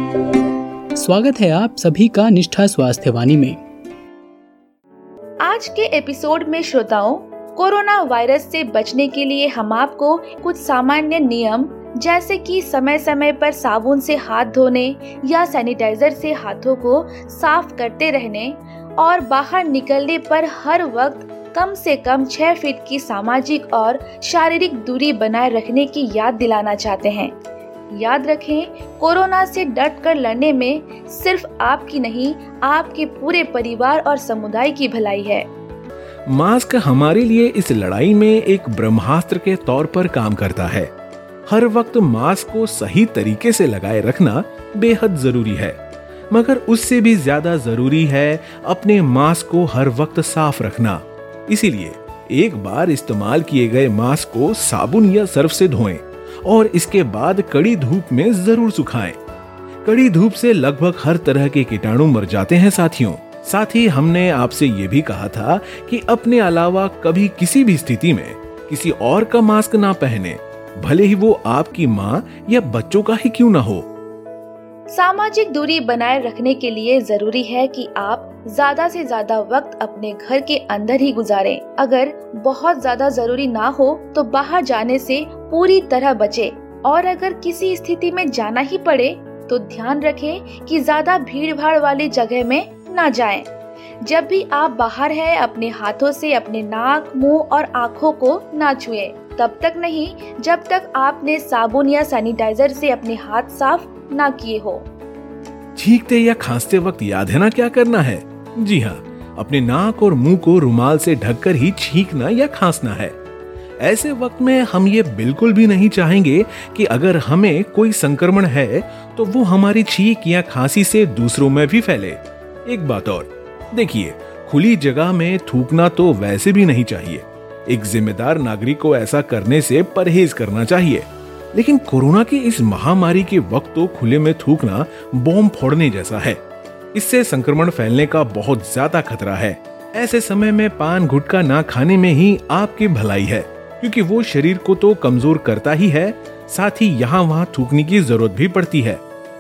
स्वागत है आप सभी का निष्ठा स्वास्थ्य वाणी में। आज के एपिसोड में श्रोताओं, कोरोना वायरस से बचने के लिए हम आपको कुछ सामान्य नियम जैसे कि समय समय पर साबुन से हाथ धोने या सैनिटाइजर से हाथों को साफ करते रहने और बाहर निकलने पर हर वक्त कम से कम 6 फीट की सामाजिक और शारीरिक दूरी बनाए रखने की याद दिलाना चाहते हैं। याद रखें, कोरोना से डट कर लड़ने में सिर्फ आपकी नहीं, आपके पूरे परिवार और समुदाय की भलाई है। मास्क हमारे लिए इस लड़ाई में एक ब्रह्मास्त्र के तौर पर काम करता है। हर वक्त मास्क को सही तरीके से लगाए रखना बेहद जरूरी है, मगर उससे भी ज्यादा जरूरी है अपने मास्क को हर वक्त साफ रखना। इसीलिए एक बार इस्तेमाल किए गए मास्क को साबुन या सर्फ से धोएं और इसके बाद कड़ी धूप में जरूर सुखाएं। कड़ी धूप से लगभग हर तरह के कीटाणु मर जाते हैं साथियों। साथ ही हमने आपसे ये भी कहा था कि अपने अलावा कभी किसी भी स्थिति में किसी और का मास्क ना पहने, भले ही वो आपकी माँ या बच्चों का ही क्यों ना हो। सामाजिक दूरी बनाए रखने के लिए जरूरी है कि आप ज्यादा से ज्यादा वक्त अपने घर के अंदर ही गुजारें। अगर बहुत ज्यादा जरूरी ना हो तो बाहर जाने से पूरी तरह बचें और अगर किसी स्थिति में जाना ही पड़े तो ध्यान रखें कि ज्यादा भीड़ भाड़ वाली जगह में ना जाएं। जब भी आप बाहर हैं, अपने हाथों से अपने नाक, मुंह और आँखों को ना छुएं। तब तक नहीं जब तक आपने साबुन या सैनिटाइजर से अपने हाथ साफ ना किए हो। छींकते या खांसते वक्त याद है ना क्या करना है? जी हाँ, अपने नाक और मुंह को रुमाल से ढककर ही छींकना या खांसना है। ऐसे वक्त में हम ये बिल्कुल भी नहीं चाहेंगे कि अगर हमें कोई संक्रमण है तो वो हमारी छींक या खांसी से दूसरों में भी फैले। एक बात और, देखिए, खुली जगह में थूकना तो वैसे भी नहीं चाहिए। एक जिम्मेदार नागरिक को ऐसा करने से परहेज करना चाहिए। लेकिन कोरोना की इस महामारी के वक्त तो खुले में थूकना बॉम्ब फोड़ने जैसा है। इससे संक्रमण फैलने का बहुत ज्यादा खतरा है। ऐसे समय में पान गुटखा ना खाने में ही आपकी भलाई है, क्योंकि वो शरीर को तो कमजोर करता ही है, साथ ही यहाँ वहाँ थूकने की जरूरत भी पड़ती है।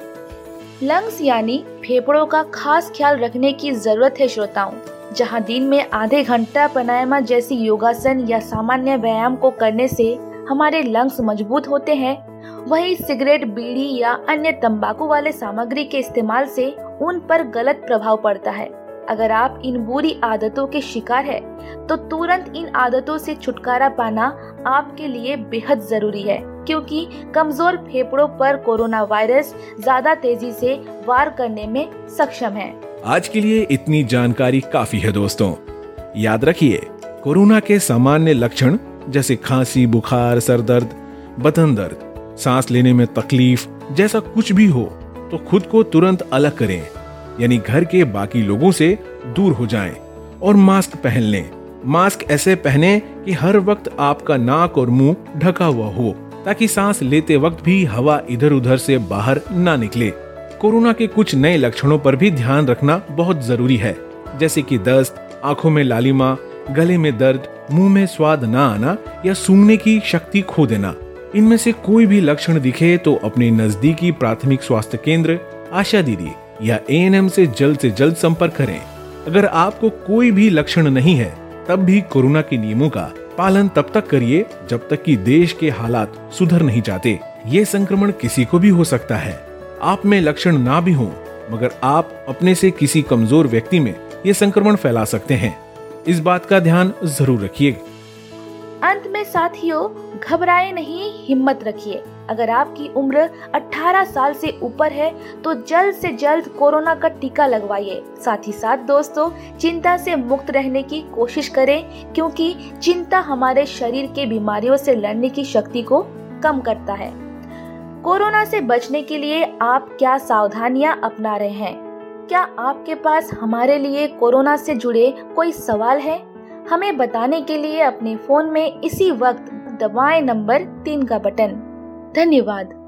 लंग्स यानी फेफड़ों का खास ख्याल रखने की जरूरत है श्रोताओं। जहाँ दिन में आधे घंटा प्राणायाम जैसी योगासन या सामान्य व्यायाम को करने से हमारे लंग्स मजबूत होते हैं, वहीं सिगरेट, बीड़ी या अन्य तंबाकू वाले सामग्री के इस्तेमाल से उन पर गलत प्रभाव पड़ता है। अगर आप इन बुरी आदतों के शिकार हैं, तो तुरंत इन आदतों से छुटकारा पाना आपके लिए बेहद जरूरी है, क्योंकि कमजोर फेफड़ों पर कोरोना वायरस ज्यादा तेजी से वार करने में सक्षम है। आज के लिए इतनी जानकारी काफी है दोस्तों। याद रखिए, कोरोना के सामान्य लक्षण जैसे खांसी, बुखार, सर दर्द, बदन दर्द, सांस लेने में तकलीफ जैसा कुछ भी हो तो खुद को तुरंत अलग करें, यानी घर के बाकी लोगों से दूर हो जाएं और मास्क पहन लें। मास्क ऐसे पहने कि हर वक्त आपका नाक और मुंह ढका हुआ हो, ताकि सांस लेते वक्त भी हवा इधर उधर से बाहर ना निकले। कोरोना के कुछ नए लक्षणों पर भी ध्यान रखना बहुत जरूरी है, जैसे कि दस्त, आंखों में लालिमा, गले में दर्द, मुंह में स्वाद ना आना या सूंघने की शक्ति खो देना। इनमें से कोई भी लक्षण दिखे तो अपने नजदीकी प्राथमिक स्वास्थ्य केंद्र, आशा दीदी या एएनएम से जल्द संपर्क करें। अगर आपको कोई भी लक्षण नहीं है, तब भी कोरोना के नियमों का पालन तब तक करिए जब तक कि देश के हालात सुधर नहीं जाते। ये संक्रमण किसी को भी हो सकता है। आप में लक्षण ना भी हो, मगर आप अपने से किसी कमजोर व्यक्ति में ये संक्रमण फैला सकते हैं। इस बात का ध्यान जरूर रखिए। अंत में साथियों, घबराए नहीं, हिम्मत रखिए। अगर आपकी उम्र 18 साल से ऊपर है तो जल्द से जल्द कोरोना का टीका लगवाइए। साथ ही साथ दोस्तों, चिंता से मुक्त रहने की कोशिश करें, क्योंकि चिंता हमारे शरीर के बीमारियों से लड़ने की शक्ति को कम करता है। कोरोना से बचने के लिए आप क्या सावधानियां अपना रहे हैं? क्या आपके पास हमारे लिए कोरोना से जुड़े कोई सवाल है? हमें बताने के लिए अपने फोन में इसी वक्त दबाएं नंबर 3 का बटन। धन्यवाद।